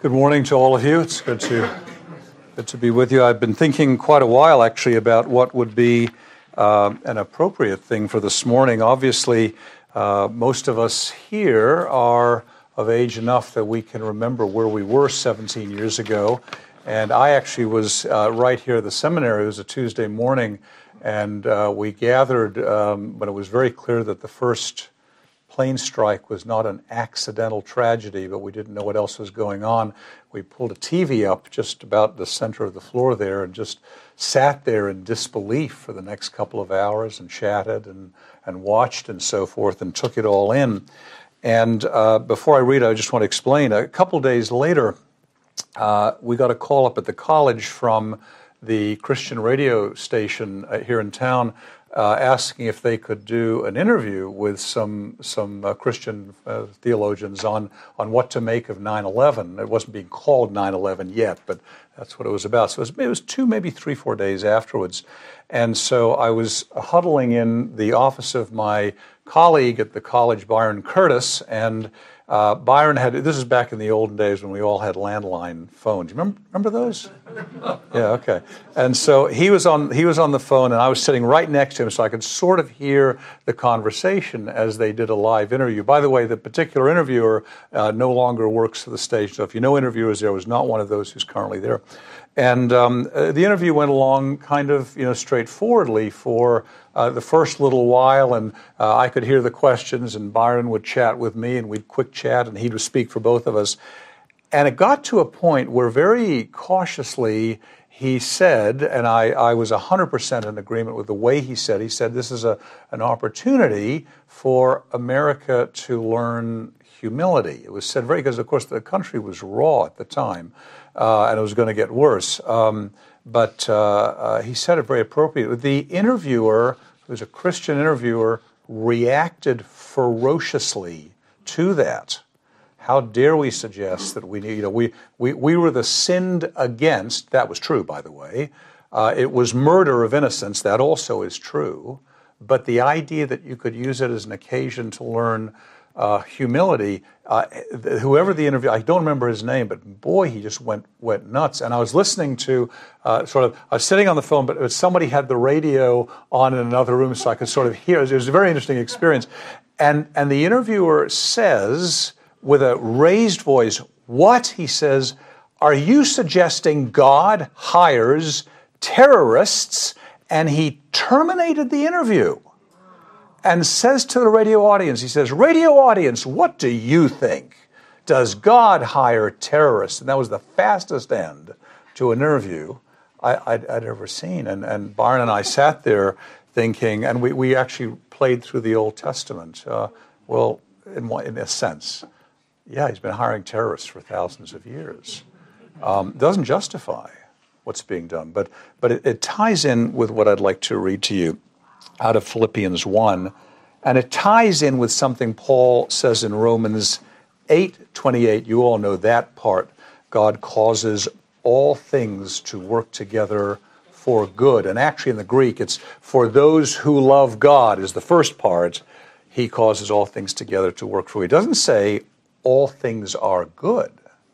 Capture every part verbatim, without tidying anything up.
Good morning to all of you. It's good to good to be with you. I've been thinking quite a while, actually, about what would be uh, an appropriate thing for this morning. Obviously, uh, most of us here are of age enough that we can remember where we were seventeen years ago. And I actually was uh, right here at the seminary. It was a Tuesday morning, and uh, we gathered, um, but it was very clear that the first plane strike was not an accidental tragedy, but we didn't know what else was going on. We pulled a T V up just about the center of the floor there and just sat there in disbelief for the next couple of hours and chatted and, and watched and so forth and took it all in. And uh, before I read, I just want to explain. A couple days later, uh, we got a call up at the college from the Christian radio station uh, here in town, Uh, asking if they could do an interview with some some uh, Christian uh, theologians on, on what to make of nine eleven. It wasn't being called nine eleven yet, but that's what it was about. So it was, it was two, maybe three, four days afterwards. And so I was huddling in the office of my colleague at the college, Byron Curtis, and uh, Byron had, this is back in the olden days when we all had landline phones. You remember, remember those? Yeah, okay. And so he was on he was on the phone, and I was sitting right next to him, so I could sort of hear the conversation as they did a live interview. By the way, the particular interviewer uh, no longer works for the station, so if you know interviewers, there was not one of those who's currently there. And um, uh, the interview went along kind of, you know, straightforwardly for uh, the first little while, and uh, I could hear the questions, and Byron would chat with me, and we'd quick chat, and he would speak for both of us. And it got to a point where very cautiously he said, and I, I was one hundred percent in agreement with the way he said, he said this is a, an opportunity for America to learn humility. It was said very, because of course the country was raw at the time, uh, and it was going to get worse. Um, but uh, uh, he said it very appropriately. The interviewer, who was a Christian interviewer, reacted ferociously to that. How dare we suggest that we need, you know, we, we, we were the sinned against, that was true, by the way. Uh, it was murder of innocence, that also is true. But the idea that you could use it as an occasion to learn uh, humility, uh, whoever the interview, I don't remember his name, but boy, he just went went nuts. And I was listening to, uh, sort of, I was sitting on the phone, but somebody had the radio on in another room so I could sort of hear. It was a very interesting experience. And, and the interviewer says, with a raised voice, what? He says, are you suggesting God hires terrorists? And he terminated the interview and says to the radio audience, he says, radio audience, what do you think? Does God hire terrorists? And that was the fastest end to an interview I, I'd, I'd ever seen. And, and Byron and I sat there thinking, and we, we actually played through the Old Testament. Uh, well, in, in a sense. Yeah, he's been hiring terrorists for thousands of years. Um, doesn't justify what's being done, but but it, it ties in with what I'd like to read to you out of Philippians one, and it ties in with something Paul says in Romans eight twenty-eight. You all know that part. God causes all things to work together for good, and actually in the Greek, it's for those who love God is the first part. He causes all things together to work for you. It doesn't say all things are good.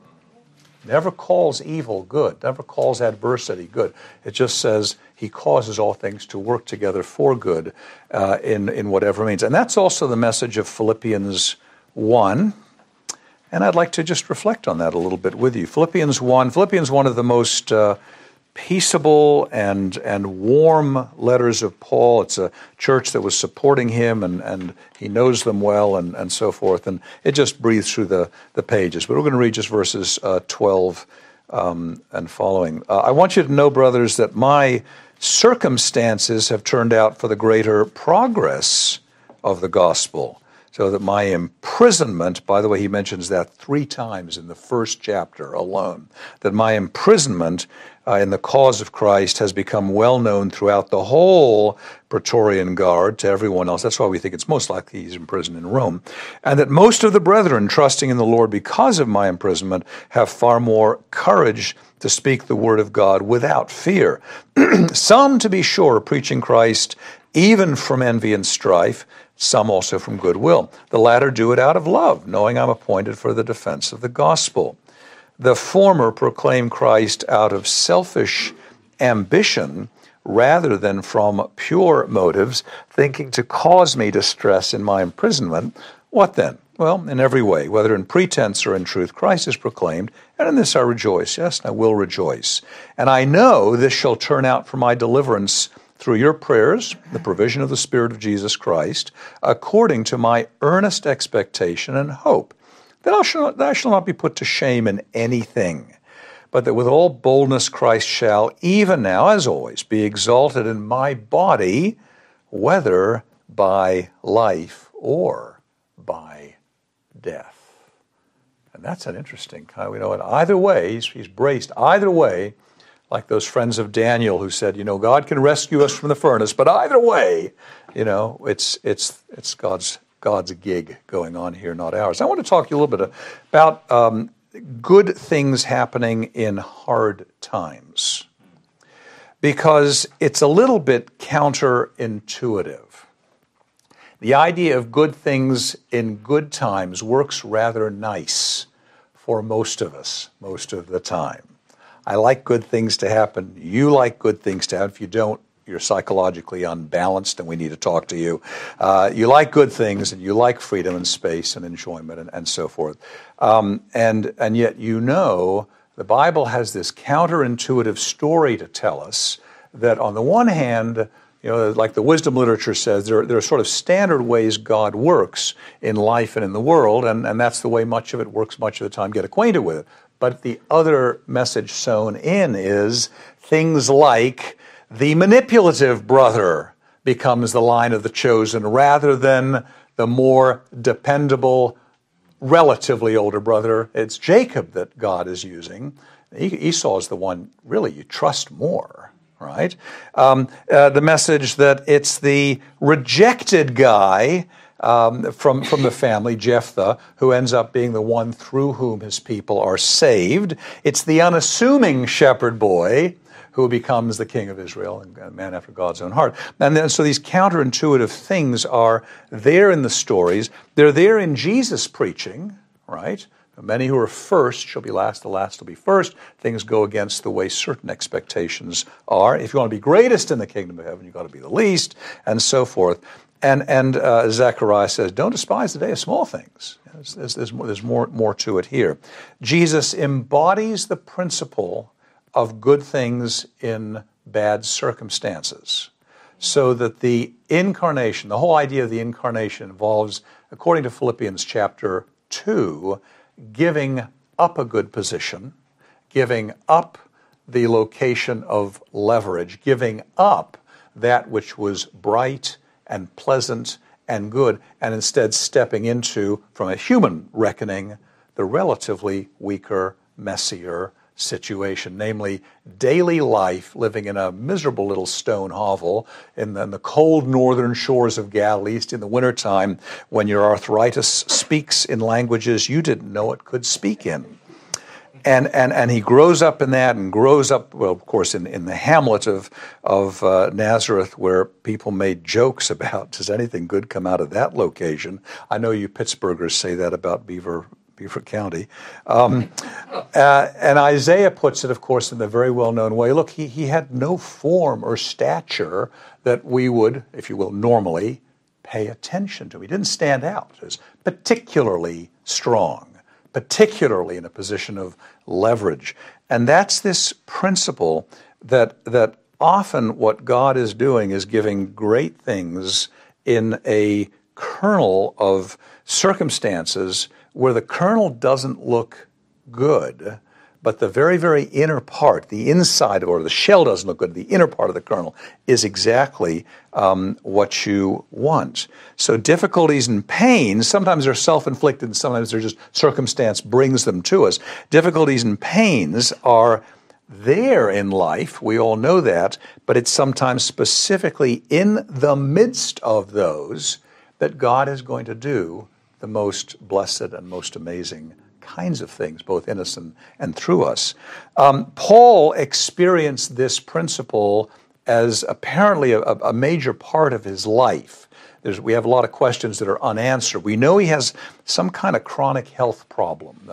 Never calls evil good. Never calls adversity good. It just says he causes all things to work together for good uh, in, in whatever means. And that's also the message of Philippians one. And I'd like to just reflect on that a little bit with you. Philippians one. Philippians one of the most uh, peaceable and and warm letters of Paul. It's a church that was supporting him, and, and he knows them well, and, and so forth. And it just breathes through the, the pages. But we're going to read just verses uh, twelve um, and following. Uh, I want you to know, brothers, that my circumstances have turned out for the greater progress of the gospel, so that my imprisonment, by the way, he mentions that three times in the first chapter alone, that my imprisonment uh, in the cause of Christ has become well known throughout the whole Praetorian Guard to everyone else. That's why we think it's most likely he's imprisoned in Rome. And that most of the brethren, trusting in the Lord because of my imprisonment, have far more courage to speak the word of God without fear. Some, to be sure, preaching Christ even from envy and strife, some also from goodwill. The latter do it out of love, knowing I'm appointed for the defense of the gospel. The former proclaim Christ out of selfish ambition rather than from pure motives, thinking to cause me distress in my imprisonment. What then? Well, in every way, whether in pretense or in truth, Christ is proclaimed, and in this I rejoice. Yes, I will rejoice. And I know this shall turn out for my deliverance through your prayers, the provision of the Spirit of Jesus Christ, according to my earnest expectation and hope, that I shall not, that I shall not be put to shame in anything, but that with all boldness Christ shall, even now as always, be exalted in my body, whether by life or by death. And that's an interesting kind. We know it either way, he's, he's braced either way, like those friends of Daniel who said, you know, God can rescue us from the furnace, but either way, you know, it's it's it's God's God's gig going on here, not ours. I want to talk to you a little bit about um, good things happening in hard times, because it's a little bit counterintuitive. The idea of good things in good times works rather nice for most of us, most of the time. I like good things to happen. You like good things to happen. If you don't, you're psychologically unbalanced and we need to talk to you. Uh, you like good things and you like freedom and space and enjoyment and, and so forth. Um, and, and yet you know the Bible has this counterintuitive story to tell us that on the one hand, you know, like the wisdom literature says, there, there are sort of standard ways God works in life and in the world, and, and that's the way much of it works much of the time. Get acquainted with it. But the other message sewn in is things like the manipulative brother becomes the line of the chosen rather than the more dependable, relatively older brother. It's Jacob that God is using. Esau is the one really you trust more, right? Um, uh, the message that it's the rejected guy Um, from, from the family, Jephthah, who ends up being the one through whom his people are saved. It's the unassuming shepherd boy who becomes the king of Israel and a man after God's own heart. And then so these counterintuitive things are there in the stories. They're there in Jesus' preaching, right? Many who are first shall be last, the last will be first. Things go against the way certain expectations are. If you want to be greatest in the kingdom of heaven, you've got to be the least, and so forth. And and uh, Zechariah says, don't despise the day of small things. There's, there's, there's, more, there's more, more to it here. Jesus embodies the principle of good things in bad circumstances, so that the incarnation, the whole idea of the incarnation involves, according to Philippians chapter two, giving up a good position, giving up the location of leverage, giving up that which was bright and pleasant and good, and instead stepping into, from a human reckoning, the relatively weaker, messier situation, namely daily life, living in a miserable little stone hovel in the, in the cold northern shores of Galilee, in the wintertime, when your arthritis speaks in languages you didn't know it could speak in. And, and and he grows up in that and grows up, well, of course, in, in the hamlet of, of uh, Nazareth, where people made jokes about, does anything good come out of that location? I know you Pittsburghers say that about Beaver Beaufort County. Um, uh, and Isaiah puts it, of course, in the very well-known way. Look, he, he had no form or stature that we would, if you will, normally pay attention to. He didn't stand out as particularly strong, particularly in a position of leverage. And that's this principle that that often what God is doing is giving great things in a kernel of circumstances where the kernel doesn't look good, but the very, very inner part, the inside, or the shell doesn't look good, the inner part of the kernel is exactly um, what you want. So difficulties and pains, sometimes they're self-inflicted, and sometimes they're just circumstance brings them to us. Difficulties and pains are there in life, we all know that, but it's sometimes specifically in the midst of those that God is going to do the most blessed and most amazing kinds of things, both in us and, and through us. Um, Paul experienced this principle as apparently a, a major part of his life. There's, we have a lot of questions that are unanswered. We know he has some kind of chronic health problem. The,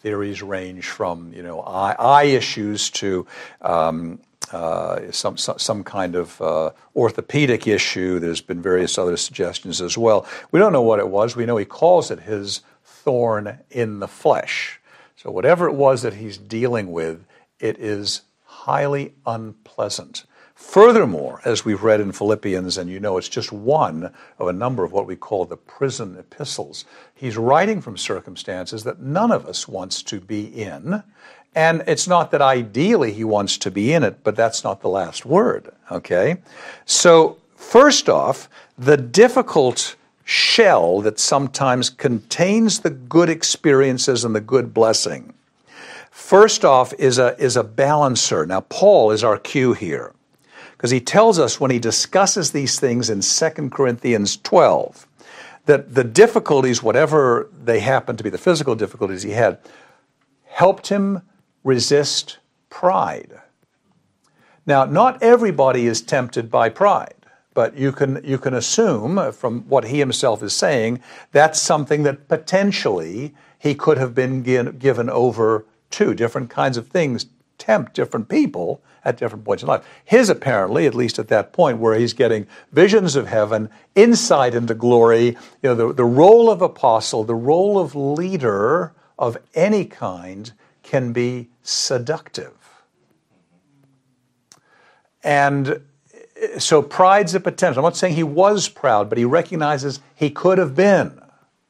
theories range from, you know, eye, eye issues to um, uh, some, some some kind of uh, orthopedic issue. There's been various other suggestions as well. We don't know what it was. We know he calls it his thorn in the flesh. So whatever it was that he's dealing with, it is highly unpleasant. Furthermore, as we've read in Philippians, and you know it's just one of a number of what we call the prison epistles, he's writing from circumstances that none of us wants to be in. And it's not that ideally he wants to be in it, but that's not the last word, okay? So first off, the difficult shell that sometimes contains the good experiences and the good blessing, first off is a, is a balancer. Now, Paul is our cue here, because he tells us when he discusses these things in Second Corinthians twelve, that the difficulties, whatever they happen to be, the physical difficulties he had, helped him resist pride. Now, not everybody is tempted by pride, but you can you can assume from what he himself is saying, that's something that potentially he could have been given over to. Different kinds of things tempt different people at different points in life. His apparently, at least at that point where he's getting visions of heaven, insight into glory, you know, the, the role of apostle, the role of leader of any kind can be seductive. And so pride's a potential. I'm not saying he was proud, but he recognizes he could have been.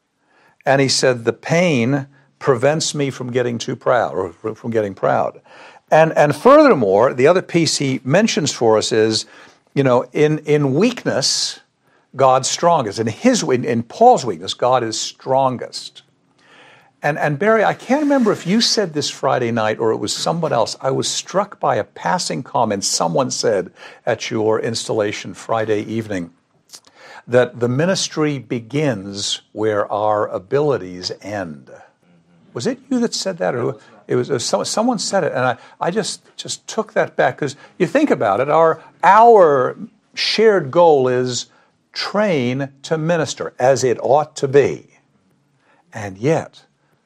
And he said, the pain prevents me from getting too proud, or from getting proud. And and furthermore, the other piece he mentions for us is, you know, in, in weakness, God's strongest. In his in, in Paul's weakness, God is strongest. And and Barry, I can't remember if you said this Friday night or it was someone else. I was struck by a passing comment someone said at your installation Friday evening, that the ministry begins where our abilities end. Was it you that said that? Or it was, it was some, someone said it, and I, I just, just took that back, because you think about it, our, our shared goal is train to minister, as it ought to be. And yet,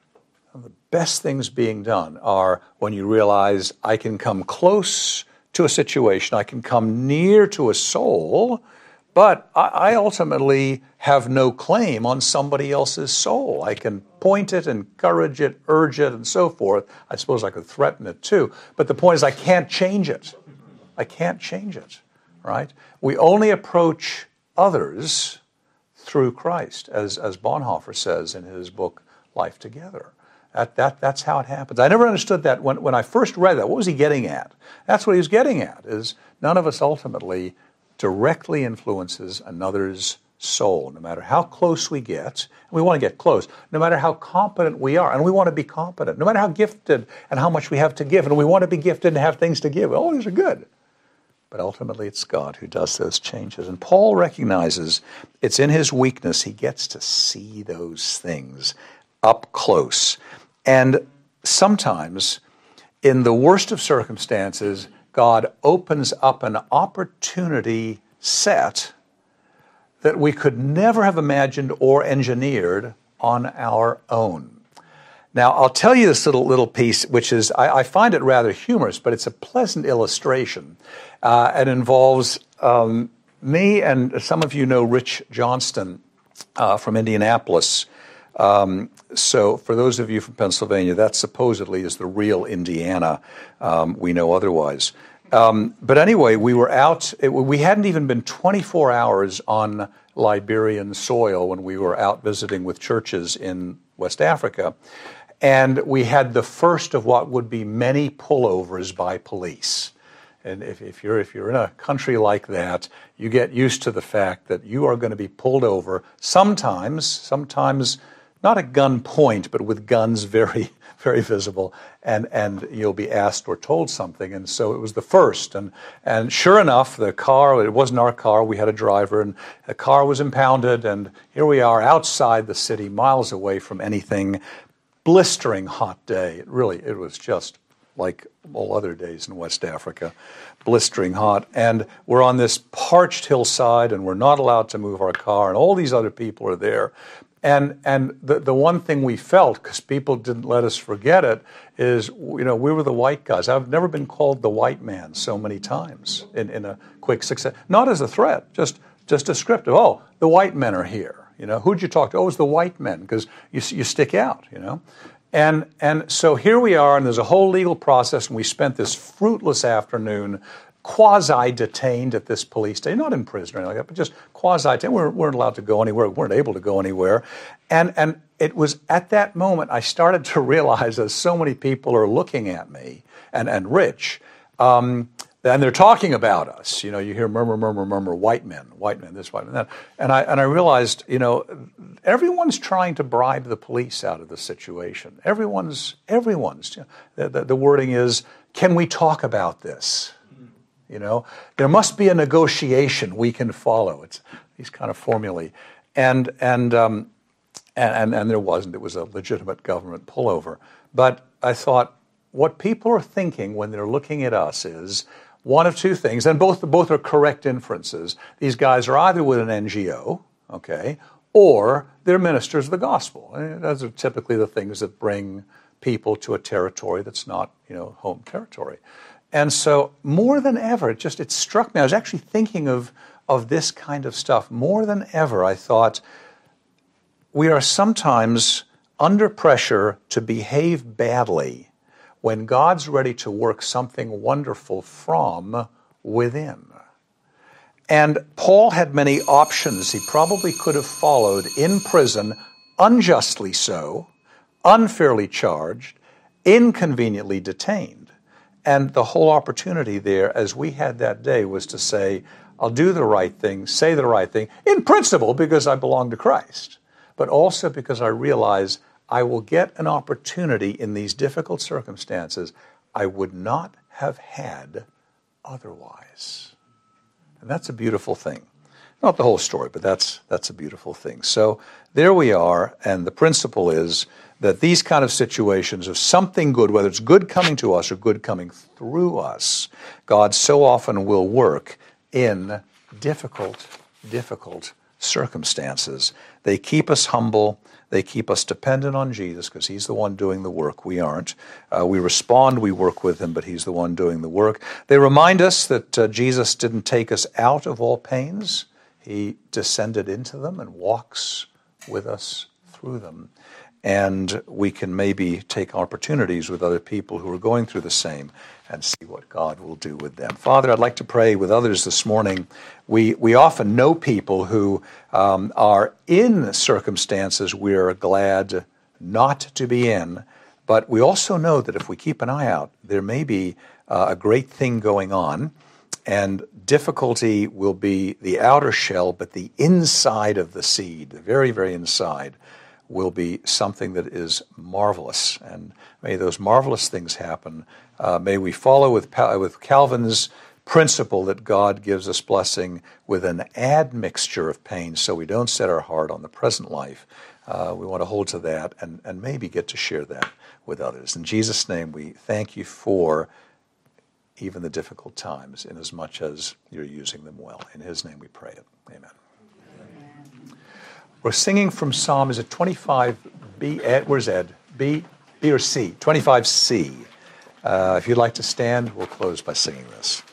the best things being done are when you realize I can come close to a situation, I can come near to a soul, but I ultimately have no claim on somebody else's soul. I can point it, encourage it, urge it, and so forth. I suppose I could threaten it too. But the point is I can't change it. I can't change it, right? We only approach others through Christ, as, as Bonhoeffer says in his book, Life Together. That, that, that's how it happens. I never understood that when, when I first read that. What was he getting at? That's what he was getting at, is none of us ultimately directly influences another's soul, no matter how close we get. And we want to get close. No matter how competent we are, and we want to be competent. No matter how gifted and how much we have to give, and we want to be gifted and have things to give. All these are good. But ultimately, it's God who does those changes. And Paul recognizes it's in his weakness he gets to see those things up close. And sometimes, in the worst of circumstances, God opens up an opportunity set that we could never have imagined or engineered on our own. Now, I'll tell you this little little piece, which is, I, I find it rather humorous, but it's a pleasant illustration. Uh, it involves um, me, and some of you know Rich Johnston uh, from Indianapolis. Um, so for those of you from Pennsylvania, that supposedly is the real Indiana. Um, we know otherwise. Um, but anyway, we were out, it, we hadn't even been twenty-four hours on Liberian soil when we were out visiting with churches in West Africa. And we had the first of what would be many pullovers by police. And if, if you're if you're in a country like that, you get used to the fact that you are going to be pulled over, sometimes, sometimes not at gun point, but with guns very, very visible, and, and you'll be asked or told something. And so it was the first. And, and sure enough, the car, it wasn't our car, we had a driver, and the car was impounded, and here we are outside the city, miles away from anything. Blistering hot day. It really, it was just like all other days in West Africa, blistering hot. And we're on this parched hillside, and we're not allowed to move our car, and all these other people are there. And and the, the one thing we felt, because people didn't let us forget it, is, you know, we were the white guys. I've never been called the white man so many times in, in a quick success. Not as a threat, just just descriptive. Oh, the white men are here. You know, who'd you talk to? Oh, it was the white men, because you you stick out, you know. And and so here we are, and there's a whole legal process, and we spent this fruitless afternoon quasi-detained at this police station, not in prison or anything like that, but just quasi-detained. We weren't, weren't allowed to go anywhere, we weren't able to go anywhere. And and it was at that moment I started to realize that so many people are looking at me, and, and Rich, um, and they're talking about us. You know, you hear murmur, murmur, murmur, white men, white men, this, white men, that. And I, and I realized, you know, everyone's trying to bribe the police out of the situation. Everyone's, everyone's, you know, the, the, the wording is, can we talk about this? You know, there must be a negotiation we can follow. It's these kind of formulae, and and um, and, and and there wasn't. It was a legitimate government pullover. But I thought, what people are thinking when they're looking at us is one of two things, and both both are correct inferences. These guys are either with an N G O, okay, or they're ministers of the gospel. And those are typically the things that bring people to a territory that's not, you know, home territory. And so more than ever, it just, it struck me. I was actually thinking of, of this kind of stuff. More than ever, I thought, we are sometimes under pressure to behave badly when God's ready to work something wonderful from within. And Paul had many options he probably could have followed in prison, unjustly so, unfairly charged, inconveniently detained. And the whole opportunity there, as we had that day, was to say, I'll do the right thing, say the right thing, in principle because I belong to Christ, but also because I realize I will get an opportunity in these difficult circumstances I would not have had otherwise. And that's a beautiful thing. Not the whole story, but that's that's a beautiful thing. So there we are, and the principle is that these kind of situations of something good, whether it's good coming to us or good coming through us, God so often will work in difficult, difficult circumstances. They keep us humble. They keep us dependent on Jesus because he's the one doing the work. We aren't. Uh, we respond, we work with him, but he's the one doing the work. They remind us that uh, Jesus didn't take us out of all pains. He descended into them and walks with us through them. And we can maybe take opportunities with other people who are going through the same and see what God will do with them. Father, I'd like to pray with others this morning. We we often know people who um, are in circumstances we're glad not to be in, but we also know that if we keep an eye out, there may be uh, a great thing going on, and difficulty will be the outer shell, but the inside of the seed, the very, very inside, will be something that is marvelous. And may those marvelous things happen. Uh, may we follow with, with Calvin's principle that God gives us blessing with an admixture of pain so we don't set our heart on the present life. Uh, we want to hold to that and, and maybe get to share that with others. In Jesus' name, we thank you for even the difficult times, in as much as you're using them well. In his name we pray it. Amen. We're singing from Psalm, is it twenty-five B? Ed, where's Ed? B, B or C? twenty-five C. Uh, if you'd like to stand, we'll close by singing this.